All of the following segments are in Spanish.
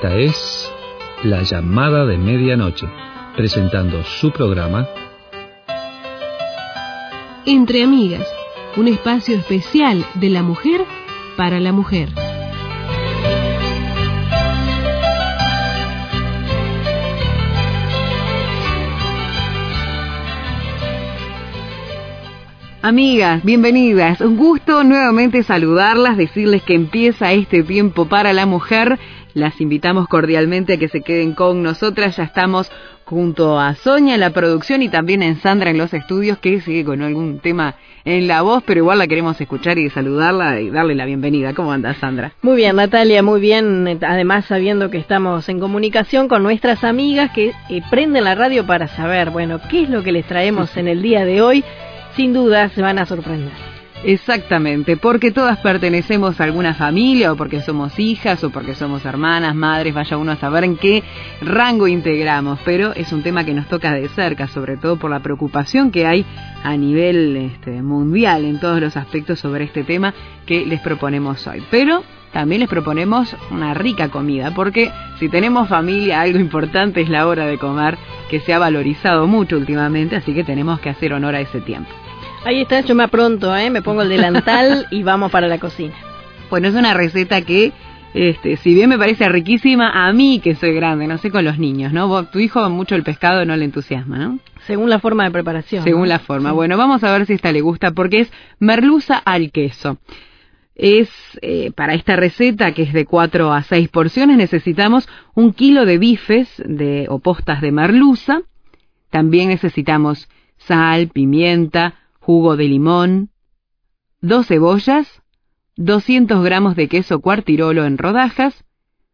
Esta es La Llamada de Medianoche, presentando su programa Entre Amigas, un espacio especial de la mujer para la mujer. Amigas, bienvenidas. Un gusto nuevamente saludarlas, decirles que empieza este tiempo para la mujer. Las invitamos cordialmente a que se queden con nosotras. Ya estamos junto a Sonia en la producción y también en Sandra en los estudios, que sigue con algún tema en la voz, pero igual la queremos escuchar y saludarla y darle la bienvenida. ¿Cómo andas, Sandra? Muy bien, Natalia, muy bien. Además, sabiendo que estamos en comunicación con nuestras amigas que prenden la radio para saber, bueno, qué es lo que les traemos en el día de hoy. Sin duda se van a sorprender. Exactamente, porque todas pertenecemos a alguna familia, o porque somos hijas, o porque somos hermanas, madres, vaya uno a saber en qué rango integramos, pero es un tema que nos toca de cerca, sobre todo por la preocupación que hay a nivel mundial en todos los aspectos sobre este tema que les proponemos hoy. Pero también les proponemos una rica comida, porque si tenemos familia, algo importante es la hora de comer, que se ha valorizado mucho últimamente, así que tenemos que hacer honor a ese tiempo. Ahí está, yo me apronto, me pongo el delantal y vamos para la cocina. Bueno, es una receta que, si bien me parece riquísima, a mí que soy grande, no sé con los niños, ¿no? Tu hijo mucho el pescado no le entusiasma, ¿no? Según la forma de preparación. Según la forma. Sí. Bueno, vamos a ver si esta le gusta, porque es merluza al queso. Para esta receta, que es de 4 a 6 porciones, necesitamos 1 kilo de bifes o postas de merluza. También necesitamos sal, pimienta, jugo de limón, 2 cebollas, 200 gramos de queso cuartirolo en rodajas,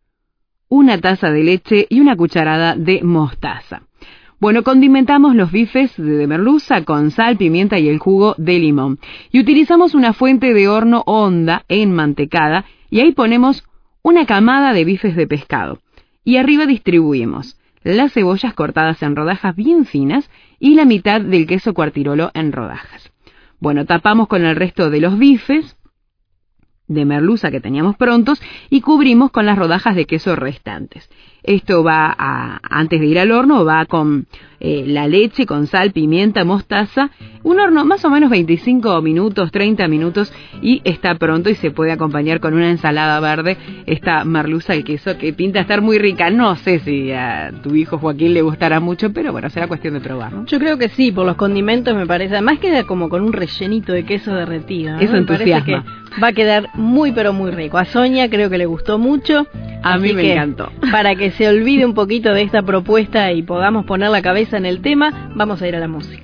1 taza de leche y 1 cucharada de mostaza. Bueno, condimentamos los bifes de merluza con sal, pimienta y el jugo de limón. Y utilizamos una fuente de horno honda enmantecada y ahí ponemos 1 camada de bifes de pescado. Y arriba distribuimos las cebollas cortadas en rodajas bien finas y la mitad del queso cuartirolo en rodajas. Bueno, tapamos con el resto de los bifes de merluza que teníamos prontos y cubrimos con las rodajas de queso restantes. Esto va antes de ir al horno, va con la leche, con sal, pimienta, mostaza, un horno más o menos 25 minutos, 30 minutos y está pronto y se puede acompañar con una ensalada verde, esta merluza al queso que pinta estar muy rica. No sé si a tu hijo Joaquín le gustará mucho, pero bueno, será cuestión de probar, ¿no? Yo creo que sí, por los condimentos me parece, además queda como con un rellenito de queso derretido, ¿no? Eso entusiasma. Me parece que va a quedar muy pero muy rico. A Sonia creo que le gustó mucho. A mí me encantó. Para que se olvide un poquito de esta propuesta y podamos poner la cabeza en el tema, vamos a ir a la música.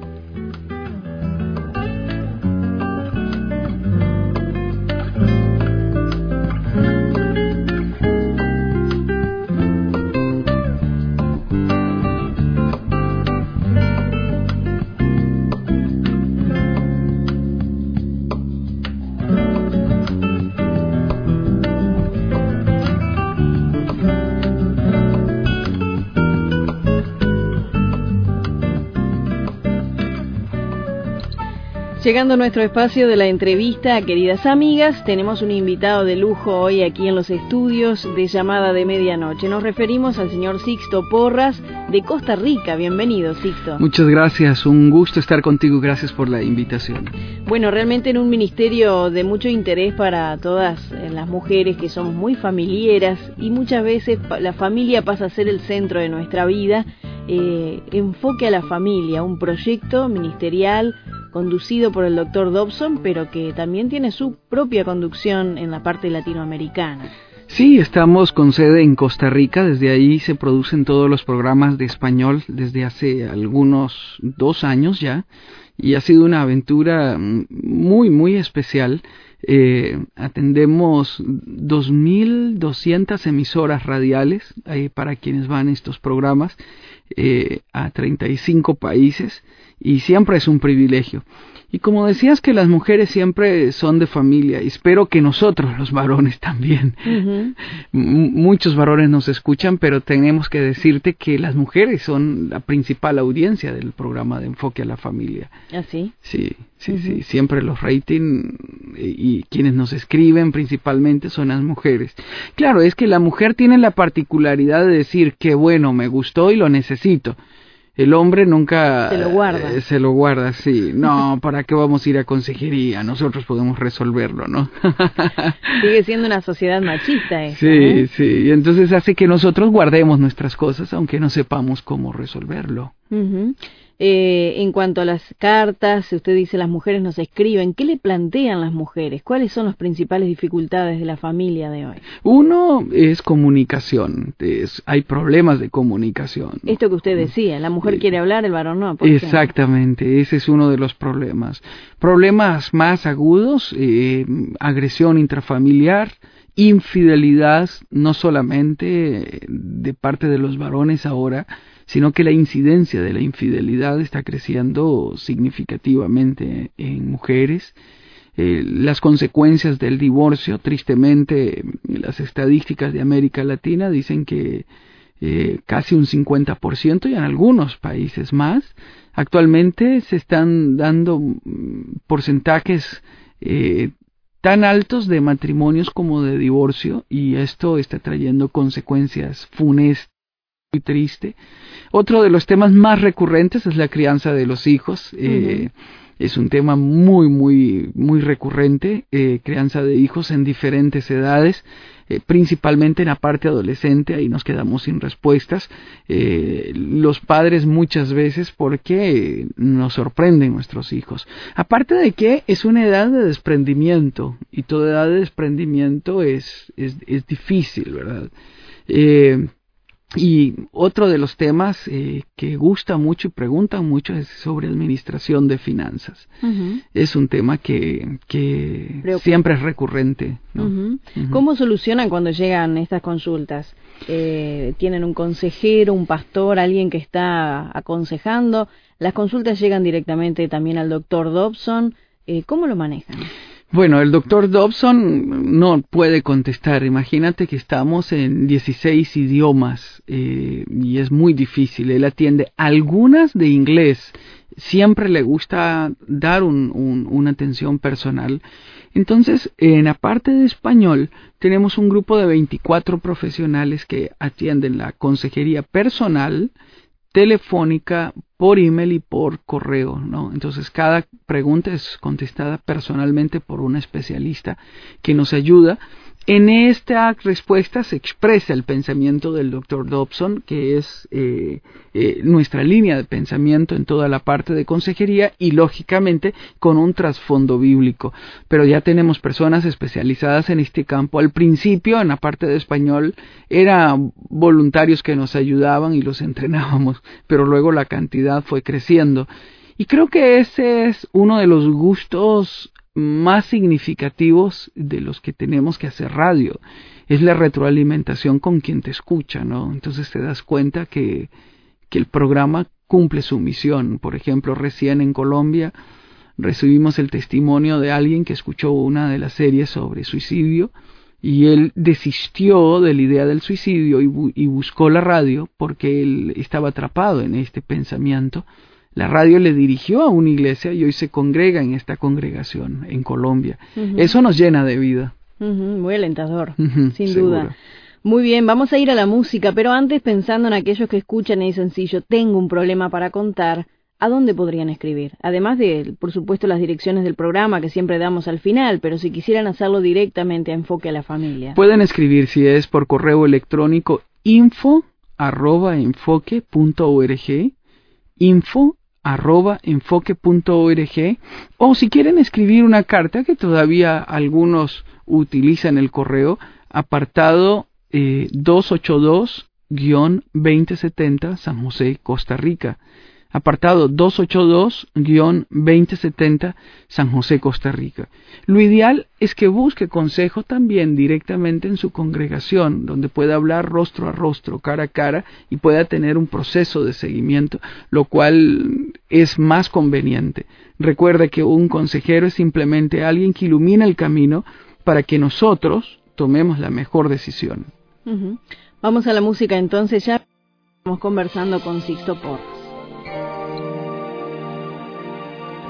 Llegando a nuestro espacio de la entrevista, queridas amigas, tenemos un invitado de lujo hoy aquí en los estudios de Llamada de Medianoche. Nos referimos al señor Sixto Porras de Costa Rica. Bienvenido, Sixto. Muchas gracias, un gusto estar contigo, gracias por la invitación. Bueno, realmente en un ministerio de mucho interés para todas las mujeres que somos muy familiares y muchas veces la familia pasa a ser el centro de nuestra vida. Enfoque a la familia, un proyecto ministerial conducido por el doctor Dobson, pero que también tiene su propia conducción en la parte latinoamericana. Sí, estamos con sede en Costa Rica, desde ahí se producen todos los programas de español desde hace algunos 2 años ya, y ha sido una aventura muy, muy especial. Atendemos 2.200 emisoras radiales para quienes van a estos programas, a 35 países, y siempre es un privilegio. Y como decías que las mujeres siempre son de familia, y espero que nosotros los varones también. Uh-huh. Muchos varones nos escuchan, pero tenemos que decirte que las mujeres son la principal audiencia del programa de Enfoque a la Familia. ¿Ah, sí? Sí, siempre los rating y quienes nos escriben principalmente son las mujeres. Claro, es que la mujer tiene la particularidad de decir que bueno, me gustó y lo necesito. El hombre nunca se lo guarda, sí. No, ¿para qué vamos a ir a consejería? Nosotros podemos resolverlo, ¿no? Sigue siendo una sociedad machista esa, sí, sí. Y entonces hace que nosotros guardemos nuestras cosas, aunque no sepamos cómo resolverlo. Uh-huh. En cuanto a las cartas, usted dice las mujeres nos escriben. ¿Qué le plantean las mujeres? ¿Cuáles son las principales dificultades de la familia de hoy? Uno es comunicación. Hay problemas de comunicación, ¿no? Esto que usted decía, la mujer quiere hablar, el varón no. Exactamente, ese es uno de los problemas. Problemas más agudos, agresión intrafamiliar, infidelidad, no solamente de parte de los varones ahora, sino que la incidencia de la infidelidad está creciendo significativamente en mujeres. Las consecuencias del divorcio, tristemente, las estadísticas de América Latina dicen que casi un 50% y en algunos países más. Actualmente se están dando porcentajes tan altos de matrimonios como de divorcio, y esto está trayendo consecuencias funestas. Muy triste. Otro de los temas más recurrentes es la crianza de los hijos. Es un tema muy recurrente, crianza de hijos en diferentes edades, principalmente en la parte adolescente. Ahí nos quedamos sin respuestas. Los padres muchas veces, porque nos sorprenden nuestros hijos. Aparte de que es una edad de desprendimiento, y toda edad de desprendimiento es difícil, ¿verdad? Y otro de los temas que gusta mucho y preguntan mucho es sobre administración de finanzas. Es un tema que siempre es recurrente, ¿no? ¿Cómo solucionan cuando llegan estas consultas? ¿Tienen un consejero, un pastor, alguien que está aconsejando? ¿Las consultas llegan directamente también al doctor Dobson? ¿Cómo lo manejan? Bueno, el doctor Dobson no puede contestar. Imagínate que estamos en 16 idiomas y es muy difícil. Él atiende algunas de inglés. Siempre le gusta dar una atención personal. Entonces, en la parte de español, tenemos un grupo de 24 profesionales que atienden la consejería personal, telefónica, por email y por correo, ¿no? Entonces cada pregunta es contestada personalmente por un especialista que nos ayuda. En esta respuesta se expresa el pensamiento del Dr. Dobson, que es nuestra línea de pensamiento en toda la parte de consejería, y lógicamente con un trasfondo bíblico. Pero ya tenemos personas especializadas en este campo. Al principio, en la parte de español, eran voluntarios que nos ayudaban y los entrenábamos, pero luego la cantidad fue creciendo. Y creo que ese es uno de los gustos más significativos de los que tenemos que hacer radio. Es la retroalimentación con quien te escucha, ¿no? Entonces te das cuenta que el programa cumple su misión. Por ejemplo, recién en Colombia recibimos el testimonio de alguien que escuchó una de las series sobre suicidio y él desistió de la idea del suicidio y buscó la radio porque él estaba atrapado en este pensamiento. La radio le dirigió a una iglesia y hoy se congrega en esta congregación en Colombia. Eso nos llena de vida. Muy alentador, sin duda. Muy bien, vamos a ir a la música, pero antes, pensando en aquellos que escuchan y dicen, sí, yo tengo un problema para contar, ¿a dónde podrían escribir? Además de, por supuesto, las direcciones del programa que siempre damos al final, pero si quisieran hacerlo directamente a Enfoque a la Familia. Pueden escribir, si es por correo electrónico, info@enfoque.org, info@enfoque.org, o si quieren escribir una carta, que todavía algunos utilizan el correo, apartado 282-2070, San José, Costa Rica. Apartado 282-2070, San José, Costa Rica. Lo ideal es que busque consejo también directamente en su congregación, donde pueda hablar rostro a rostro, cara a cara, y pueda tener un proceso de seguimiento, lo cual es más conveniente. Recuerda que un consejero es simplemente alguien que ilumina el camino para que nosotros tomemos la mejor decisión. Vamos a la música entonces, ya estamos conversando con Sixto Porras.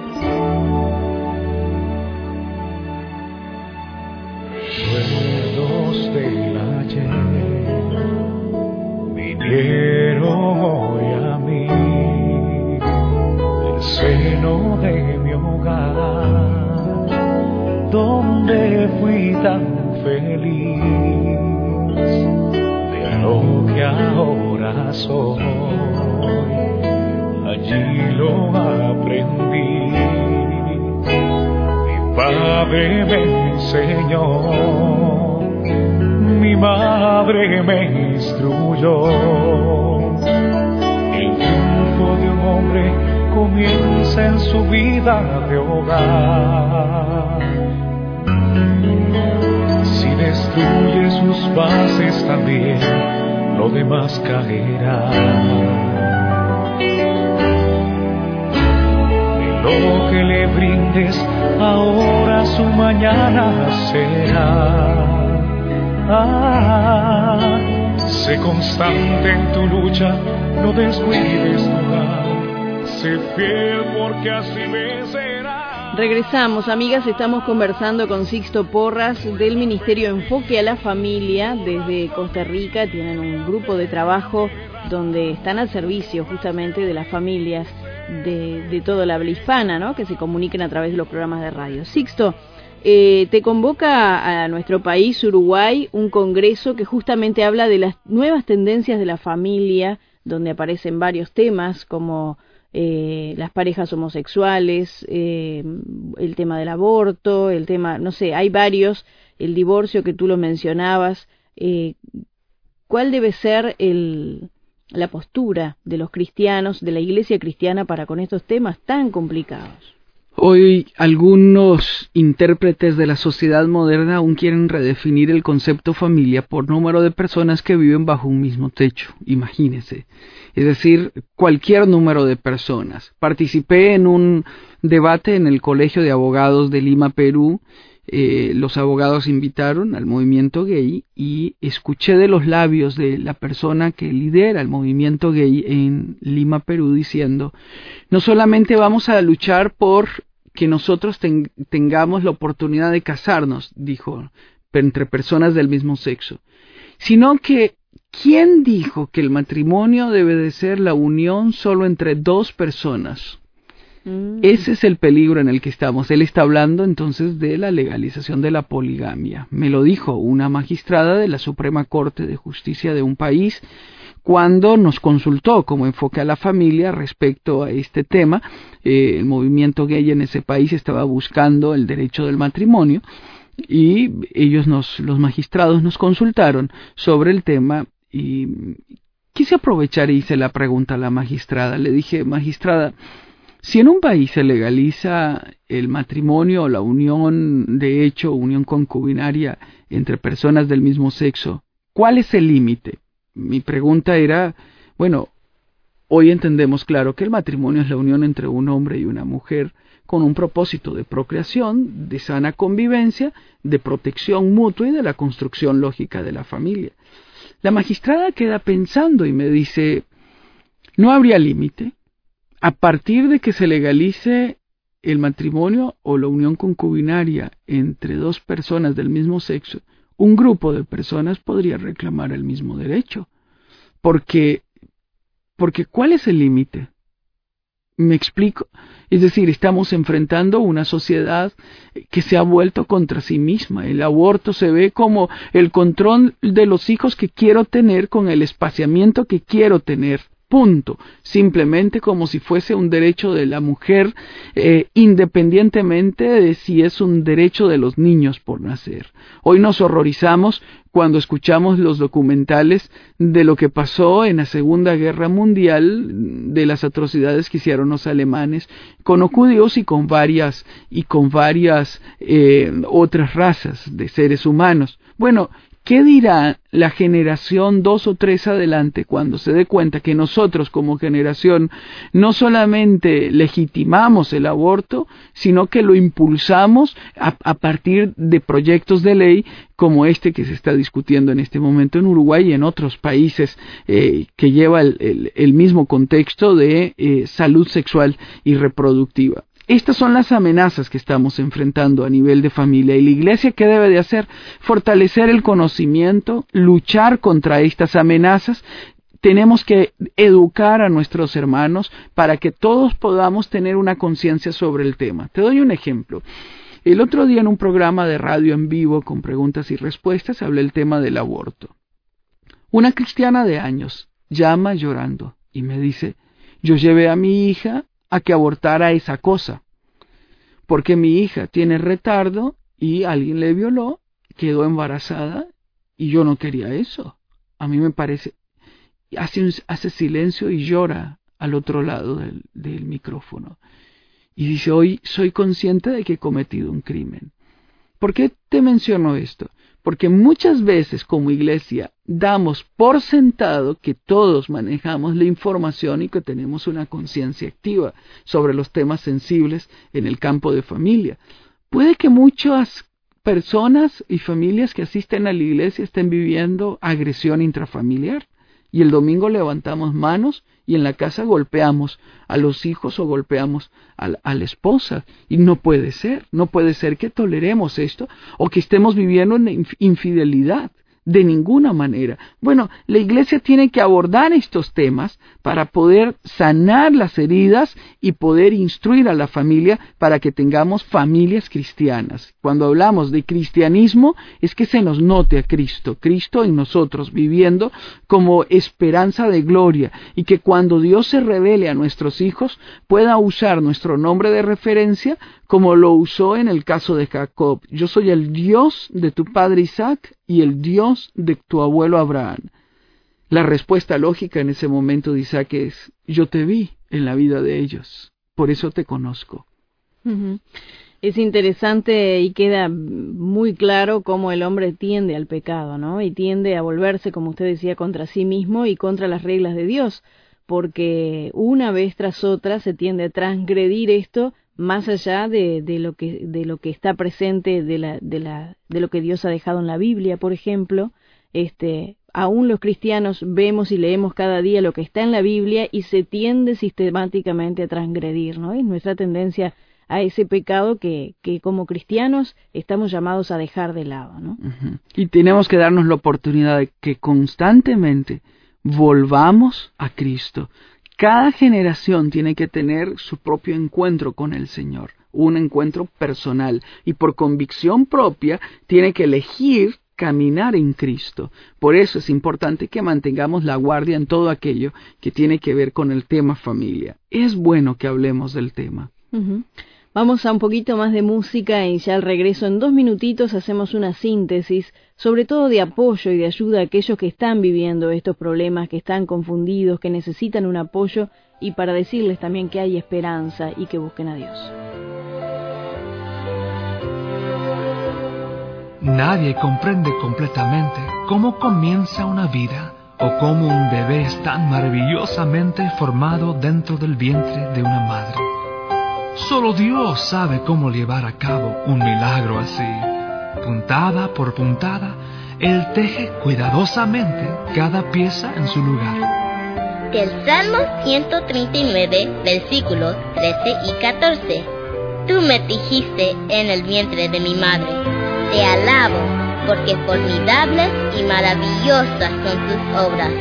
quiero hoy a mí, el seno de mi hogar, donde fui tan feliz, de lo que ahora soy, allí lo aprendí. Mi padre me enseñó, mi madre me instruyó. El triunfo de un hombre comienza en su vida de hogar. Si destruye sus bases también, lo demás caerá. De lo que le brindes ahora, su mañana será. Sé constante en tu lucha, no descuides tu hogar, sé fiel porque así vencerás. Regresamos, amigas, estamos conversando con Sixto Porras del Ministerio Enfoque a la Familia desde Costa Rica. Tienen un grupo de trabajo donde están al servicio justamente de las familias de toda la habla hispana, ¿no?, que se comuniquen a través de los programas de radio. Sixto, te convoca a nuestro país, Uruguay, un congreso que justamente habla de las nuevas tendencias de la familia, donde aparecen varios temas como las parejas homosexuales, el tema del aborto, el tema, no sé, hay varios, el divorcio que tú lo mencionabas. ¿Cuál debe ser la postura de los cristianos, de la iglesia cristiana para con estos temas tan complicados? Hoy algunos intérpretes de la sociedad moderna aún quieren redefinir el concepto familia por número de personas que viven bajo un mismo techo, imagínense. Es decir, cualquier número de personas. Participé en un debate en el Colegio de Abogados de Lima, Perú. Los abogados invitaron al movimiento gay y escuché de los labios de la persona que lidera el movimiento gay en Lima, Perú, diciendo: no solamente vamos a luchar por que nosotros tengamos la oportunidad de casarnos, dijo, entre personas del mismo sexo, sino que ¿quién dijo que el matrimonio debe de ser la unión solo entre dos personas? Ese es el peligro en el que estamos. Él está hablando entonces de la legalización de la poligamia. Me lo dijo una magistrada de la Suprema Corte de Justicia de un país cuando nos consultó como Enfoque a la Familia respecto a este tema. El movimiento gay en ese país estaba buscando el derecho del matrimonio y ellos, los magistrados, nos consultaron sobre el tema y quise aprovechar y hice la pregunta a la magistrada. Le dije: magistrada, si en un país se legaliza el matrimonio o la unión de hecho, unión concubinaria entre personas del mismo sexo, ¿cuál es el límite? Mi pregunta era, bueno, hoy entendemos claro que el matrimonio es la unión entre un hombre y una mujer con un propósito de procreación, de sana convivencia, de protección mutua y de la construcción lógica de la familia. La magistrada queda pensando y me dice: ¿no habría límite? A partir de que se legalice el matrimonio o la unión concubinaria entre dos personas del mismo sexo, un grupo de personas podría reclamar el mismo derecho. Porque ¿cuál es el límite? ¿Me explico? Es decir, estamos enfrentando una sociedad que se ha vuelto contra sí misma. El aborto se ve como el control de los hijos que quiero tener con el espaciamiento que quiero tener. Punto. Simplemente como si fuese un derecho de la mujer, independientemente de si es un derecho de los niños por nacer. Hoy nos horrorizamos cuando escuchamos los documentales de lo que pasó en la Segunda Guerra Mundial, de las atrocidades que hicieron los alemanes con los judíos y con varias otras razas de seres humanos. Bueno, ¿qué dirá la generación 2 o 3 adelante cuando se dé cuenta que nosotros como generación no solamente legitimamos el aborto, sino que lo impulsamos a partir de proyectos de ley como este que se está discutiendo en este momento en Uruguay y en otros países que lleva el mismo contexto de salud sexual y reproductiva? Estas son las amenazas que estamos enfrentando a nivel de familia. ¿Y la Iglesia qué debe de hacer? Fortalecer el conocimiento, luchar contra estas amenazas, tenemos que educar a nuestros hermanos para que todos podamos tener una conciencia sobre el tema. Te doy un ejemplo. El otro día en un programa de radio en vivo con preguntas y respuestas hablé el tema del aborto. Una cristiana de años llama llorando y me dice, yo llevé a mi hija a que abortara esa cosa, porque mi hija tiene retardo y alguien le violó, quedó embarazada y yo no quería eso. A mí me parece, hace silencio y llora al otro lado del micrófono. Y dice, hoy soy consciente de que he cometido un crimen. ¿Por qué te menciono esto? Porque muchas veces como iglesia damos por sentado que todos manejamos la información y que tenemos una conciencia activa sobre los temas sensibles en el campo de familia. Puede que muchas personas y familias que asisten a la iglesia estén viviendo agresión intrafamiliar y el domingo levantamos manos y en la casa golpeamos a los hijos o golpeamos a la esposa. Y no puede ser que toleremos esto o que estemos viviendo en infidelidad. De ninguna manera. Bueno, la iglesia tiene que abordar estos temas para poder sanar las heridas y poder instruir a la familia para que tengamos familias cristianas. Cuando hablamos de cristianismo es que se nos note a Cristo en nosotros viviendo como esperanza de gloria y que cuando Dios se revele a nuestros hijos pueda usar nuestro nombre de referencia como lo usó en el caso de Jacob. Yo soy el Dios de tu padre Isaac y el Dios de tu abuelo Abraham. La respuesta lógica en ese momento de Isaac es, yo te vi en la vida de ellos, por eso te conozco. Uh-huh. Es interesante y queda muy claro cómo el hombre tiende al pecado, ¿no? Y tiende a volverse, como usted decía, contra sí mismo y contra las reglas de Dios, porque una vez tras otra se tiende a transgredir esto más allá de lo que está presente, de lo que Dios ha dejado en la Biblia, por ejemplo. Aún los cristianos vemos y leemos cada día lo que está en la Biblia y se tiende sistemáticamente a transgredir, ¿no? Es nuestra tendencia a ese pecado que como cristianos estamos llamados a dejar de lado, ¿no? Uh-huh. Y tenemos que darnos la oportunidad de que constantemente volvamos a Cristo. Cada generación tiene que tener su propio encuentro con el Señor, un encuentro personal, y por convicción propia tiene que elegir caminar en Cristo. Por eso es importante que mantengamos la guardia en todo aquello que tiene que ver con el tema familia. Es bueno que hablemos del tema. Uh-huh. Vamos a un poquito más de música y ya al regreso en 2 minutitos hacemos una síntesis, sobre todo de apoyo y de ayuda a aquellos que están viviendo estos problemas, que están confundidos, que necesitan un apoyo y para decirles también que hay esperanza y que busquen a Dios. Nadie comprende completamente cómo comienza una vida o cómo un bebé es tan maravillosamente formado dentro del vientre de una madre. Solo Dios sabe cómo llevar a cabo un milagro así. Puntada por puntada, Él teje cuidadosamente cada pieza en su lugar. Del Salmo 139, versículos 13 y 14. Tú me tejiste en el vientre de mi madre. Te alabo, porque formidables y maravillosas son tus obras.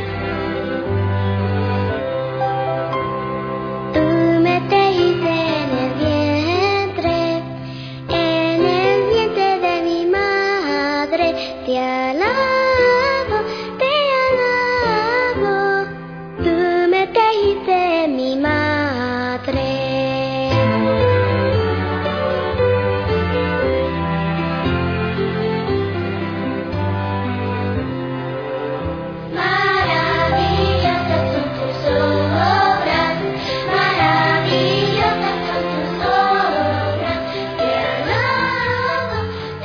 Te alabo, tú me tejiste en mi madre. Maravillosas son tus obras, maravillosas son tus obras. Te alabo,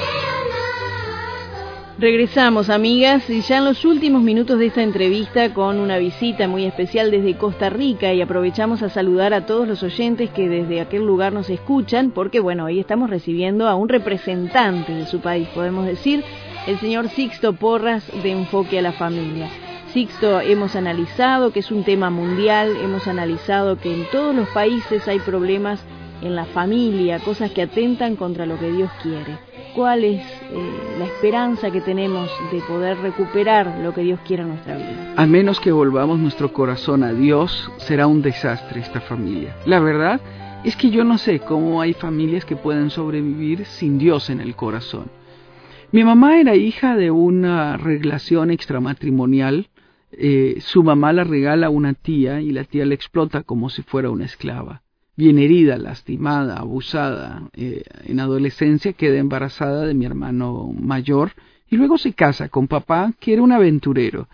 Regresamos, amigas, y ya en los últimos minutos de esta entrevista con una visita muy especial desde Costa Rica, y aprovechamos a saludar a todos los oyentes que desde aquel lugar nos escuchan, porque bueno, hoy estamos recibiendo a un representante de su país, podemos decir, el señor Sixto Porras de Enfoque a la Familia. Sixto, hemos analizado que es un tema mundial, hemos analizado que en todos los países hay problemas en la familia, cosas que atentan contra lo que Dios quiere. cuál es la esperanza que tenemos de poder recuperar lo que Dios quiere en nuestra vida. A menos que volvamos nuestro corazón a Dios, será un desastre esta familia. La verdad es que yo no sé cómo hay familias que pueden sobrevivir sin Dios en el corazón. Mi mamá era hija de una relación extramatrimonial. Su mamá la regala a una tía y la tía la explota como si fuera una esclava. Bien herida, lastimada, abusada, en adolescencia queda embarazada de mi hermano mayor y luego se casa con papá, que era un aventurero.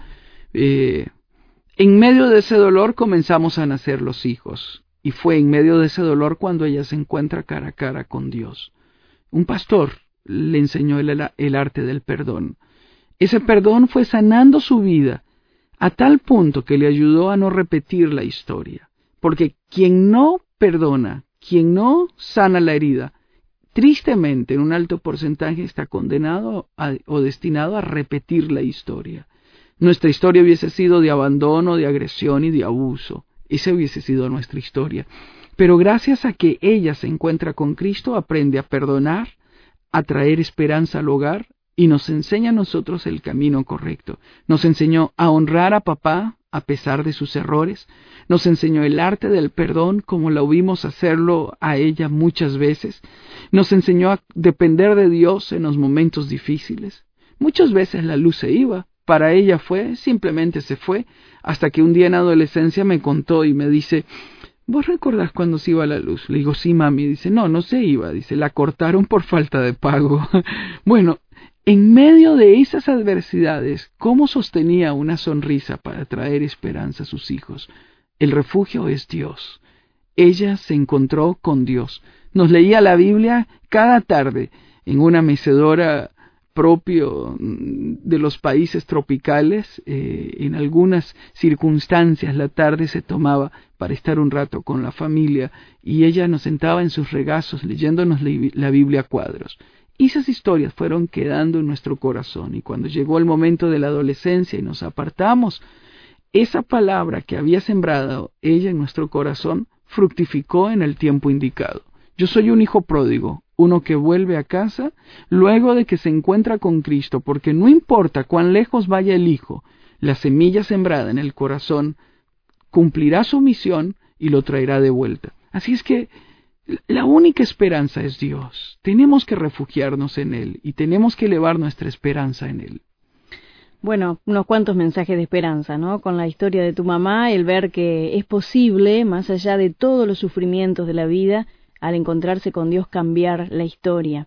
En medio de ese dolor comenzamos a nacer los hijos, y fue en medio de ese dolor cuando ella se encuentra cara a cara con Dios. Un pastor le enseñó el arte del perdón. Ese perdón fue sanando su vida a tal punto que le ayudó a no repetir la historia, porque quien no perdona, quien no sana la herida, tristemente en un alto porcentaje está condenado o destinado a repetir la historia. Nuestra historia hubiese sido de abandono, de agresión y de abuso. Esa hubiese sido nuestra historia. Pero gracias a que ella se encuentra con Cristo, aprende a perdonar, a traer esperanza al hogar y nos enseña a nosotros el camino correcto. Nos enseñó a honrar a papá a pesar de sus errores. Nos enseñó el arte del perdón como la vimos hacerlo a ella muchas veces. Nos enseñó a depender de Dios en los momentos difíciles. Muchas veces la luz se iba. Para ella simplemente se fue, hasta que un día en adolescencia me contó y me dice, ¿vos recordás cuando se iba la luz? Le digo, sí, mami. Dice, no se iba. Dice, la cortaron por falta de pago. Bueno, en medio de esas adversidades, ¿cómo sostenía una sonrisa para traer esperanza a sus hijos? El refugio es Dios. Ella se encontró con Dios. Nos leía la Biblia cada tarde en una mecedora propio de los países tropicales. En algunas circunstancias la tarde se tomaba para estar un rato con la familia y ella nos sentaba en sus regazos leyéndonos la Biblia a cuadros. Y esas historias fueron quedando en nuestro corazón, y cuando llegó el momento de la adolescencia y nos apartamos, esa palabra que había sembrado ella en nuestro corazón fructificó en el tiempo indicado. Yo soy un hijo pródigo, uno que vuelve a casa luego de que se encuentra con Cristo, porque no importa cuán lejos vaya el hijo, la semilla sembrada en el corazón cumplirá su misión y lo traerá de vuelta. Así es que la única esperanza es Dios. Tenemos que refugiarnos en Él y tenemos que elevar nuestra esperanza en Él. Bueno, unos cuantos mensajes de esperanza, ¿no? Con la historia de tu mamá, el ver que es posible, más allá de todos los sufrimientos de la vida, al encontrarse con Dios, cambiar la historia.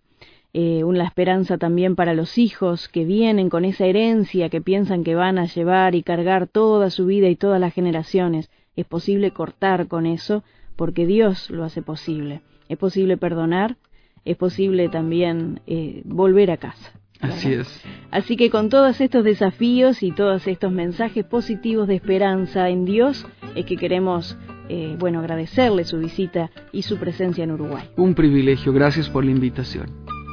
Una esperanza también para los hijos que vienen con esa herencia que piensan que van a llevar y cargar toda su vida y todas las generaciones. Es posible cortar con eso porque Dios lo hace posible. Es posible perdonar, es posible también volver a casa. Así es. Así que con todos estos desafíos y todos estos mensajes positivos de esperanza en Dios, es que queremos agradecerle su visita y su presencia en Uruguay. Un privilegio, gracias por la invitación.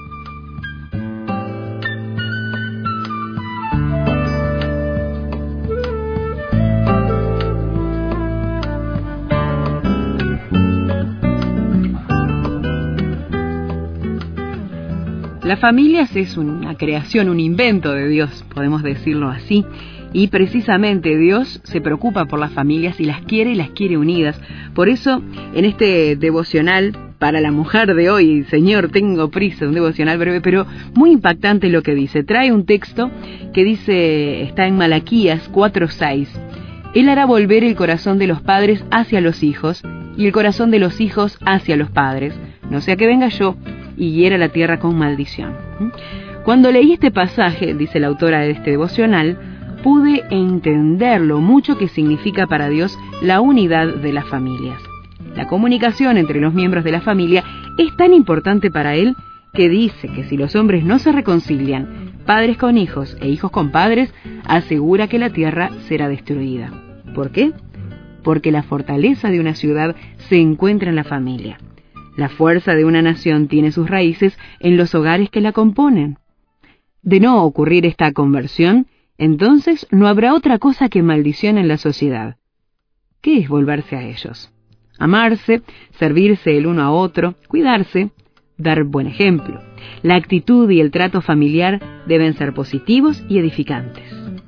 Las familias es una creación, un invento de Dios, podemos decirlo así, y precisamente Dios se preocupa por las familias y las quiere unidas. Por eso, en este devocional para la mujer de hoy, Señor, tengo prisa, un devocional breve, pero muy impactante lo que dice. Trae un texto que dice, está en Malaquías 4:6. Él hará volver el corazón de los padres hacia los hijos y el corazón de los hijos hacia los padres, no sea que venga yo y hiera la tierra con maldición. Cuando leí este pasaje, dice la autora de este devocional, pude entender lo mucho que significa para Dios la unidad de las familias. La comunicación entre los miembros de la familia es tan importante para Él que dice que si los hombres no se reconcilian, padres con hijos e hijos con padres, asegura que la tierra será destruida. ¿Por qué? Porque la fortaleza de una ciudad se encuentra en la familia. La fuerza de una nación tiene sus raíces en los hogares que la componen. De no ocurrir esta conversión, entonces no habrá otra cosa que maldición en la sociedad. ¿Qué es volverse a ellos? Amarse, servirse el uno a otro, cuidarse, dar buen ejemplo. La actitud y el trato familiar deben ser positivos y edificantes.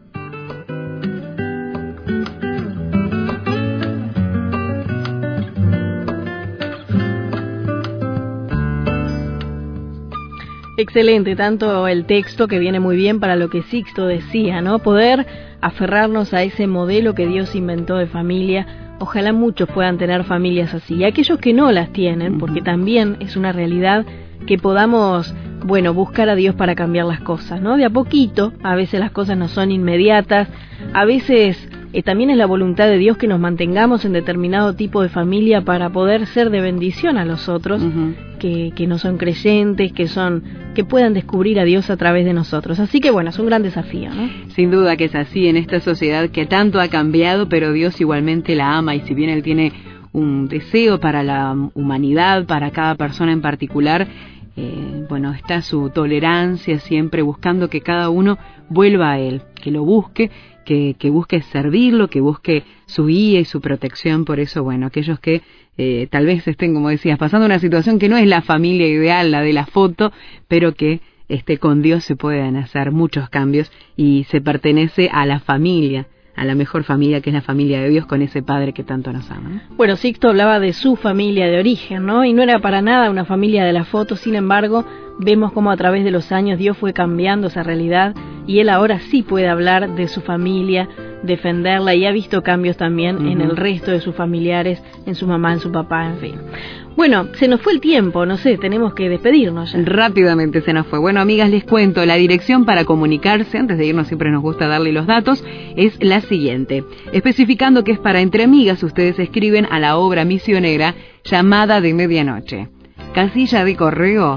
Excelente, tanto el texto, que viene muy bien para lo que Sixto decía, ¿no? Poder aferrarnos a ese modelo que Dios inventó de familia. Ojalá muchos puedan tener familias así. Y aquellos que no las tienen, porque también es una realidad, que podamos, buscar a Dios para cambiar las cosas, ¿no? De a poquito. A veces las cosas no son inmediatas, a veces también es la voluntad de Dios que nos mantengamos en determinado tipo de familia para poder ser de bendición a los otros, que no son creyentes, que puedan descubrir a Dios a través de nosotros. Así que es un gran desafío, ¿no? Sin duda que es así en esta sociedad que tanto ha cambiado, pero Dios igualmente la ama, y si bien Él tiene un deseo para la humanidad, para cada persona en particular, está su tolerancia siempre buscando que cada uno vuelva a Él, que lo busque, que busque servirlo, que busque su guía y su protección. Por eso, aquellos que tal vez estén, como decías, pasando una situación que no es la familia ideal, la de la foto, pero que con Dios se pueden hacer muchos cambios y se pertenece a la familia, a la mejor familia, que es la familia de Dios, con ese Padre que tanto nos ama, ¿no? Sixto hablaba de su familia de origen, ¿no? Y no era para nada una familia de la foto. Sin embargo, vemos cómo a través de los años Dios fue cambiando esa realidad, y él ahora sí puede hablar de su familia, defenderla, y ha visto cambios también en el resto de sus familiares, en su mamá, en su papá, en fin. Se nos fue el tiempo, no sé, tenemos que despedirnos ya. Rápidamente se nos fue. Amigas, les cuento, la dirección para comunicarse, antes de irnos siempre nos gusta darle los datos, es la siguiente. Especificando que es para Entre Amigas, ustedes escriben a la obra misionera Llamada de Medianoche. Casilla de correo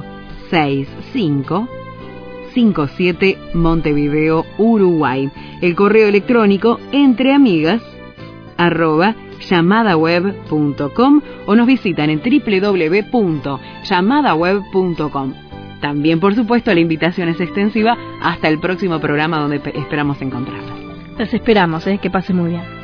6557 Montevideo, Uruguay. El correo electrónico entreamigas@llamadaweb.com, o nos visitan en www.llamadaweb.com. También, por supuesto, la invitación es extensiva hasta el próximo programa, donde esperamos encontrarlas. Las esperamos, que pasen muy bien.